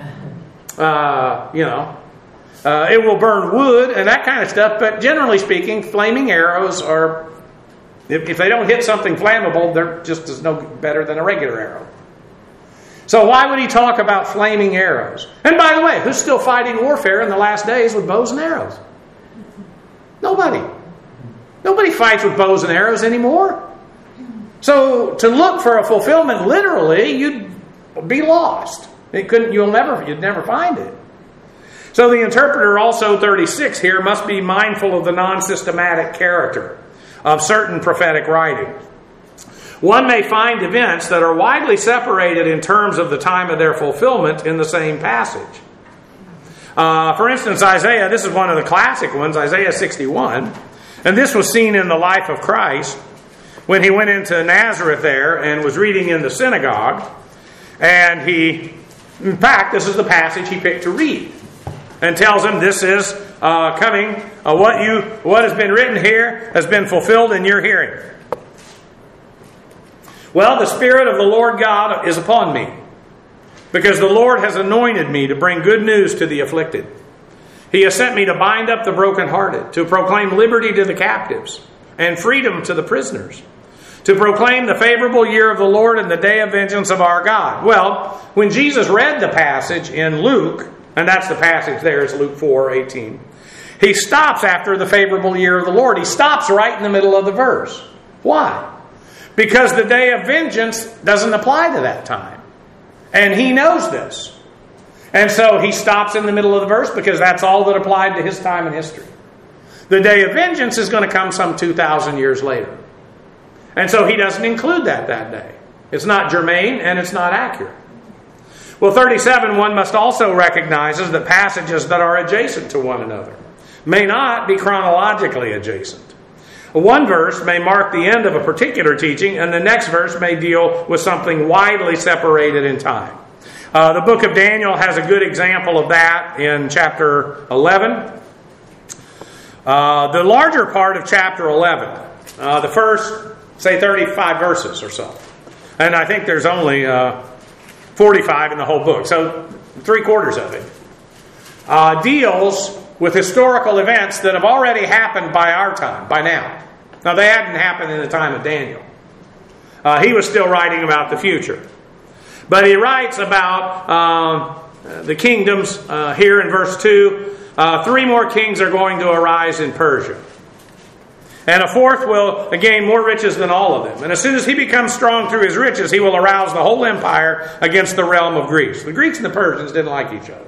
It will burn wood and that kind of stuff. But generally speaking, flaming arrows are, if they don't hit something flammable, they're just as no better than a regular arrow. So why would he talk about flaming arrows? And by the way, who's still fighting warfare in the last days with bows and arrows? Nobody. Nobody fights with bows and arrows anymore. So to look for a fulfillment literally, you'd be lost. You'd never find it. So the interpreter, also 36 here, must be mindful of the non-systematic character of certain prophetic writings. One may find events that are widely separated in terms of the time of their fulfillment in the same passage. For instance, Isaiah, this is one of the classic ones, Isaiah 61. And this was seen in the life of Christ when he went into Nazareth there and was reading in the synagogue. And in fact, this is the passage he picked to read. And tells him this is coming, what has been written here has been fulfilled in your hearing. Well, the Spirit of the Lord God is upon me, because the Lord has anointed me to bring good news to the afflicted. He has sent me to bind up the brokenhearted, to proclaim liberty to the captives, and freedom to the prisoners, to proclaim the favorable year of the Lord and the day of vengeance of our God. Well, when Jesus read the passage in Luke, and that's the passage there, it's Luke 4:18, he stops after the favorable year of the Lord. He stops right in the middle of the verse. Why? Because the day of vengeance doesn't apply to that time. And he knows this. And so he stops in the middle of the verse because that's all that applied to his time in history. The day of vengeance is going to come some 2,000 years later. And so he doesn't include that day. It's not germane and it's not accurate. Well, 37, one must also recognize that passages that are adjacent to one another may not be chronologically adjacent. One verse may mark the end of a particular teaching, and the next verse may deal with something widely separated in time. The book of Daniel has a good example of that in chapter 11. The larger part of chapter 11, the first, say, 35 verses or so. And I think there's only 45 in the whole book. So 3/4 of it deals with historical events that have already happened by our time, by now. Now, they hadn't happened in the time of Daniel. He was still writing about the future. But he writes about the kingdoms here in verse 2. 3 more kings are going to arise in Persia. And a fourth will gain more riches than all of them. And as soon as he becomes strong through his riches, he will arouse the whole empire against the realm of Greece. The Greeks and the Persians didn't like each other.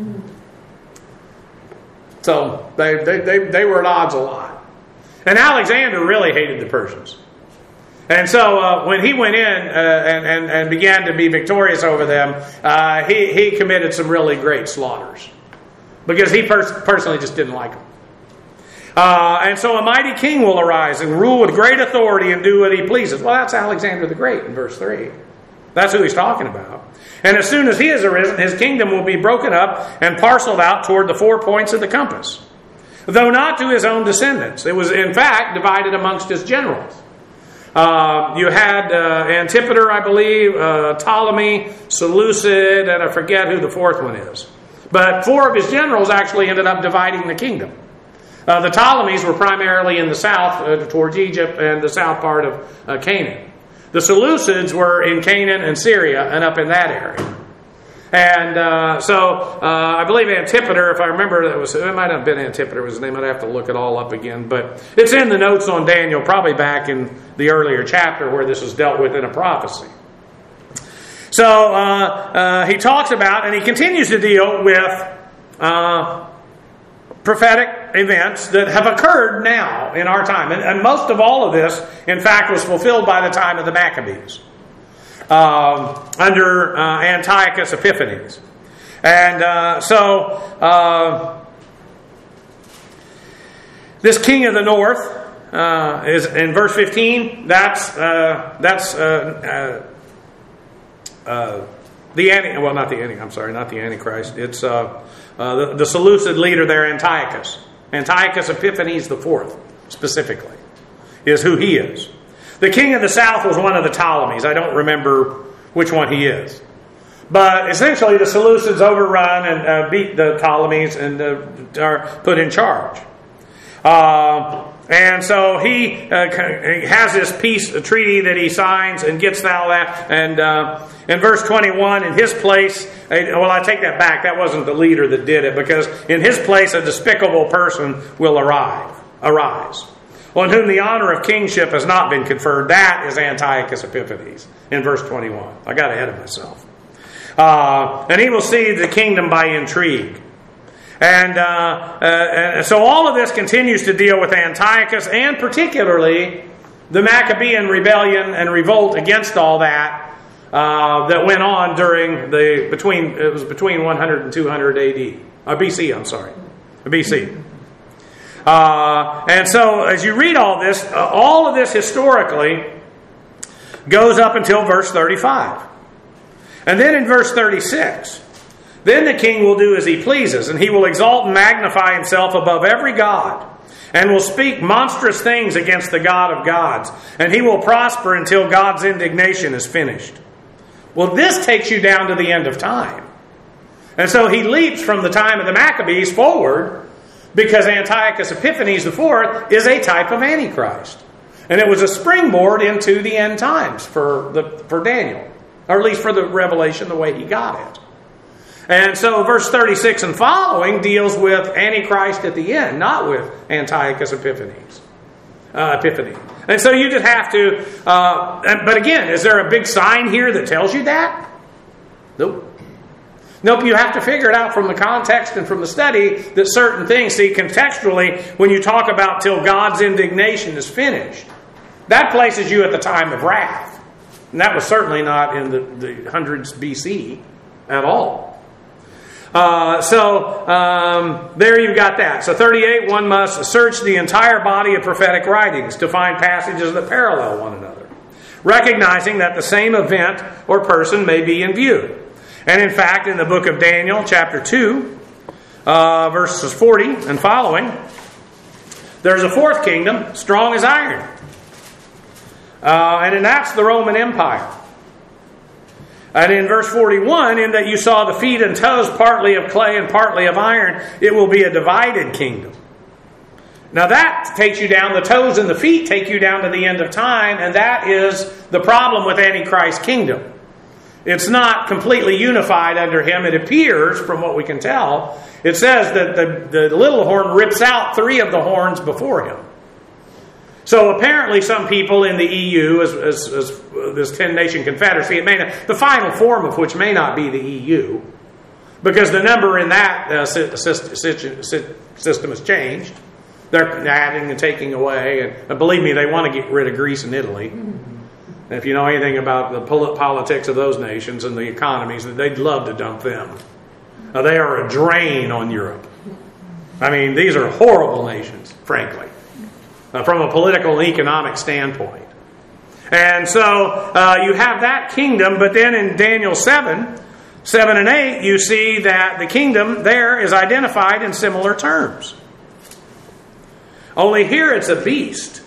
So they were at odds a lot. And Alexander really hated the Persians. And so when he went in and began to be victorious over them, he committed some really great slaughters. Because he personally just didn't like them. And so a mighty king will arise and rule with great authority and do what he pleases. Well, that's Alexander the Great in verse 3. That's who he's talking about. And as soon as he has arisen, his kingdom will be broken up and parceled out toward the 4 points of the compass. Though not to his own descendants. It was, in fact, divided amongst his generals. You had Antipater, I believe, Ptolemy, Seleucid, and I forget who the fourth one is. But 4 of his generals actually ended up dividing the kingdom. The Ptolemies were primarily in the south, towards Egypt and the south part of Canaan. The Seleucids were in Canaan and Syria and up in that area. And so I believe Antipater, if I remember, it might have been Antipater was his name. I'd have to look it all up again. But it's in the notes on Daniel, probably back in the earlier chapter where this is dealt with in a prophecy. So he talks about, and he continues to deal with prophetic events that have occurred now in our time. And most of all of this, in fact, was fulfilled by the time of the Maccabees. Under Antiochus Epiphanes. And so this king of the north is in verse 15. That's the Antichrist. It's the Seleucid leader there, Antiochus. Antiochus Epiphanes IV, specifically, is who he is. The king of the south was one of the Ptolemies. I don't remember which one he is. But essentially the Seleucids overrun and beat the Ptolemies and are put in charge. And so he has this peace treaty that he signs and gets all that. And in verse 21, in his place, well, I take that back. That wasn't the leader that did it, because in his place a despicable person will arise. On whom the honor of kingship has not been conferred. That is Antiochus Epiphanes in verse 21. I got ahead of myself. And he will see the kingdom by intrigue. And so all of this continues to deal with Antiochus, and particularly the Maccabean rebellion and revolt against all that that went on during between 100 and 200 AD. BC, I'm sorry. BC. And so as you read all of this historically goes up until verse 35. And then in verse 36, then the king will do as he pleases, and he will exalt and magnify himself above every god, and will speak monstrous things against the God of gods, and he will prosper until God's indignation is finished. Well, this takes you down to the end of time. And so he leaps from the time of the Maccabees forward, because Antiochus Epiphanes IV is a type of Antichrist. And it was a springboard into the end times for Daniel. Or at least for the revelation, the way he got it. And so verse 36 and following deals with Antichrist at the end, not with Antiochus Epiphany. And so you just have to... but again, is there a big sign here that tells you that? Nope. Nope, you have to figure it out from the context and from the study that certain things, see, contextually, when you talk about till God's indignation is finished, that places you at the time of wrath. And that was certainly not in the hundreds BC at all. There you've got that. So 38, one must search the entire body of prophetic writings to find passages that parallel one another, recognizing that the same event or person may be in view. And in fact, in the book of Daniel, chapter 2, verses 40 and following, there's a fourth kingdom, strong as iron. And that's the Roman Empire. And in verse 41, in that you saw the feet and toes partly of clay and partly of iron, it will be a divided kingdom. Now that takes you down, the toes and the feet take you down to the end of time, and that is the problem with Antichrist's kingdom. It's not completely unified under him. It appears, from what we can tell, it says that the little horn rips out 3 of the horns before him. So apparently some people in the EU, as this 10-nation confederacy, the final form of which may not be the EU, because the number in that system has changed. They're adding and taking away, and believe me, they want to get rid of Greece and Italy. And if you know anything about the politics of those nations and the economies, they'd love to dump them. They are a drain on Europe. I mean, these are horrible nations, frankly, from a political and economic standpoint. And so you have that kingdom, but then in Daniel 7 and 8, you see that the kingdom there is identified in similar terms. Only here it's a beast.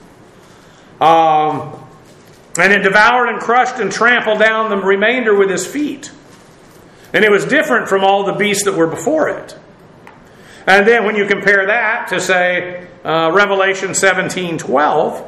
And it devoured and crushed and trampled down the remainder with his feet. And it was different from all the beasts that were before it. And then when you compare that to, say, Revelation 17:12,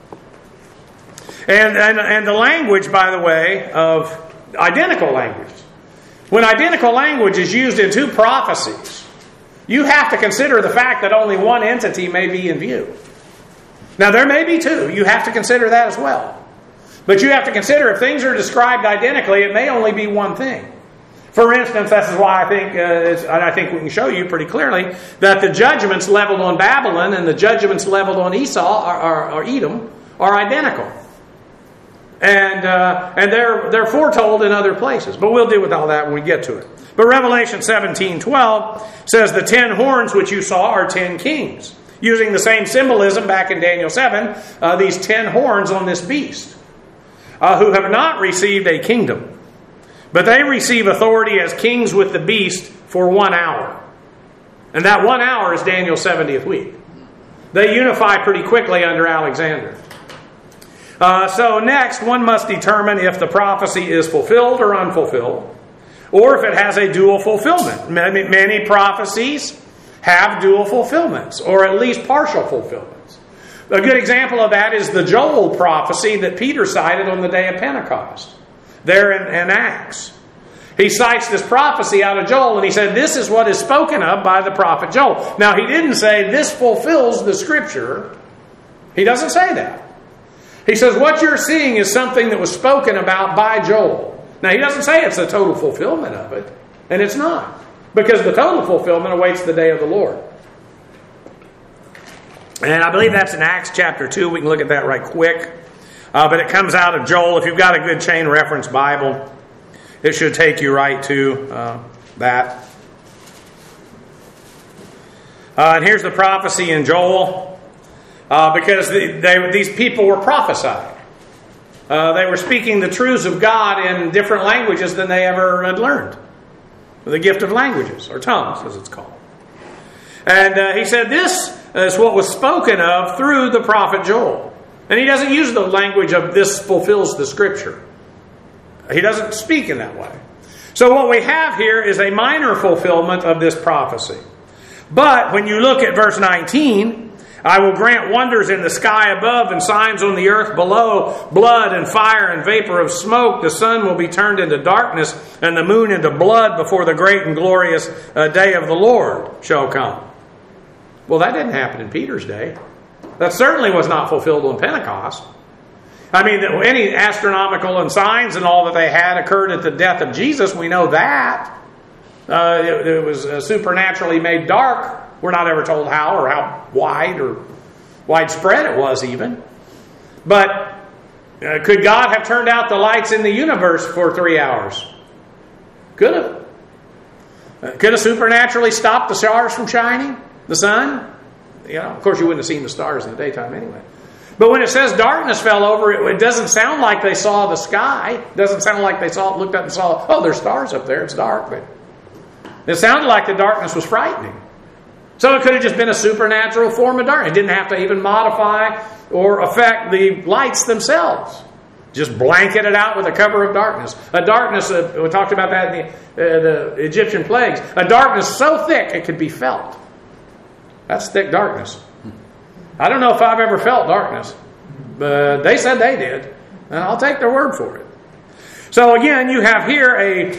and the language, by the way, of identical language. When identical language is used in 2 prophecies, you have to consider the fact that only one entity may be in view. Now, there may be 2. You have to consider that as well. But you have to consider if things are described identically, it may only be one thing. For instance, this is why I think we can show you pretty clearly that the judgments leveled on Babylon and the judgments leveled on Esau or Edom are identical. And they're foretold in other places. But we'll deal with all that when we get to it. But Revelation 17:12 says the 10 horns which you saw are 10 kings. Using the same symbolism back in Daniel 7, these 10 horns on this beast, who have not received a kingdom, but they receive authority as kings with the beast for 1 hour. And that 1 hour is Daniel's 70th week. They unify pretty quickly under Alexander. So next, one must determine if the prophecy is fulfilled or unfulfilled, or if it has a dual fulfillment. Many prophecies have dual fulfillments, or at least partial fulfillments. A good example of that is the Joel prophecy that Peter cited on the day of Pentecost, there in Acts. He cites this prophecy out of Joel, and he said, this is what is spoken of by the prophet Joel. Now, he didn't say, this fulfills the Scripture. He doesn't say that. He says, what you're seeing is something that was spoken about by Joel. Now, he doesn't say it's the total fulfillment of it, and it's not, because the total fulfillment awaits the day of the Lord. And I believe that's in Acts chapter 2. We can look at that right quick. But it comes out of Joel. If you've got a good chain reference Bible, it should take you right to that. And here's the prophecy in Joel. Because these people were prophesying. They were speaking the truths of God in different languages than they ever had learned. The gift of languages, or tongues, as it's called. And he said this is what was spoken of through the prophet Joel. And he doesn't use the language of this fulfills the Scripture. He doesn't speak in that way. So what we have here is a minor fulfillment of this prophecy. But when you look at verse 19, I will grant wonders in the sky above and signs on the earth below, blood and fire and vapor of smoke. The sun will be turned into darkness and the moon into blood before the great and glorious day of the Lord shall come. Well, that didn't happen in Peter's day. That certainly was not fulfilled on Pentecost. I mean, any astronomical and signs and all that they had occurred at the death of Jesus. We know that. It was supernaturally made dark. We're not ever told how or how wide or widespread it was even. But could God have turned out the lights in the universe for 3 hours? Could have. Could have supernaturally stopped the stars from shining? The sun? Of course you wouldn't have seen the stars in the daytime anyway. But when it says darkness fell over, it doesn't sound like they saw the sky. It doesn't sound like they looked up and saw, oh, there's stars up there, it's dark. But it sounded like the darkness was frightening. So it could have just been a supernatural form of darkness. It didn't have to even modify or affect the lights themselves. Just blanket it out with a cover of darkness. A darkness, we talked about that in the Egyptian plagues. A darkness so thick it could be felt. That's thick darkness. I don't know if I've ever felt darkness, but they said they did, and I'll take their word for it. So again, you have here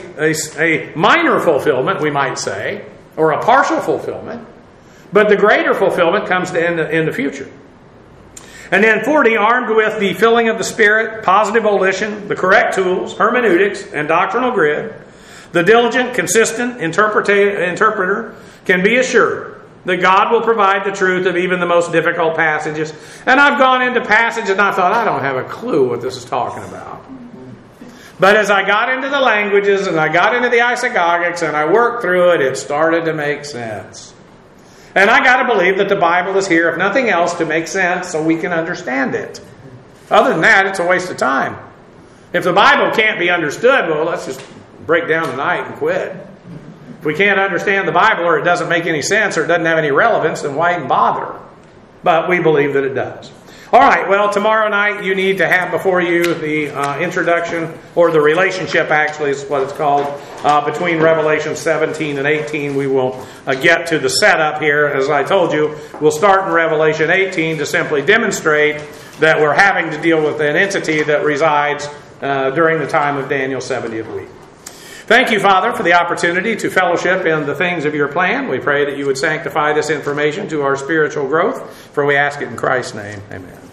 a minor fulfillment, we might say, or a partial fulfillment, but the greater fulfillment comes in the future. And then 40, armed with the filling of the Spirit, positive volition, the correct tools, hermeneutics, and doctrinal grid, the diligent, consistent interpreter can be assured that God will provide the truth of even the most difficult passages. And I've gone into passages and I thought, I don't have a clue what this is talking about. But as I got into the languages and I got into the isagogics and I worked through it, it started to make sense. And I got to believe that the Bible is here, if nothing else, to make sense so we can understand it. Other than that, it's a waste of time. If the Bible can't be understood, well, let's just break down tonight and quit. If we can't understand the Bible, or it doesn't make any sense, or it doesn't have any relevance, then why even bother? But we believe that it does. All right, well, tomorrow night you need to have before you the introduction, or the relationship actually is what it's called, between Revelation 17 and 18. We will get to the setup here. As I told you, we'll start in Revelation 18 to simply demonstrate that we're having to deal with an entity that resides during the time of Daniel's 70th week. Thank you, Father, for the opportunity to fellowship in the things of your plan. We pray that you would sanctify this information to our spiritual growth, for we ask it in Christ's name. Amen.